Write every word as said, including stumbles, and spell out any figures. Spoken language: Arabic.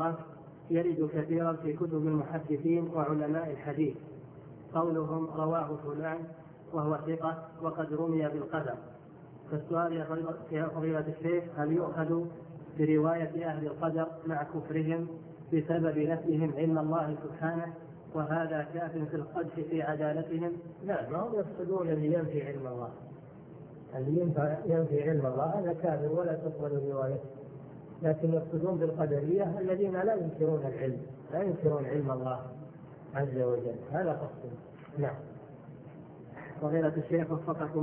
الله يرد كثيرا في كتب المحدثين وعلماء الحديث قولهم رواه فلان وهو ثقة وقد رمي بالقدر. فالسؤال يا فضيلة الشيخ: هل يؤخذ برواية أهل القدر مع كفرهم بسبب نفيهم علم الله سبحانه وهذا كاف في القدح في عدالتهم؟ لا، ما هم يقصدون اللي ينفي علم الله. اللي ينفي علم الله هذا كافر ولا تقبل روايته، لكن يقصدون بالقدرية الذين لا ينكرون العلم، لا ينكرون علم الله عز وجل، هذا قصدهم. نعم. فضيلة الشيخ وفقكم